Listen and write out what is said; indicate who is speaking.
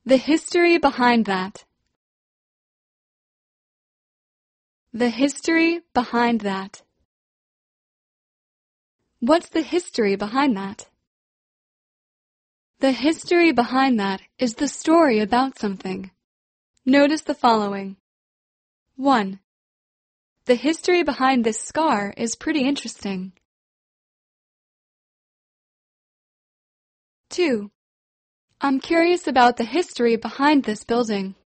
Speaker 1: The history behind that. The history behind that. What's the history behind that? The history behind that is the story about something. Notice the following. 1. The history behind this scar is pretty interesting. 2. I'm curious about the history behind this building.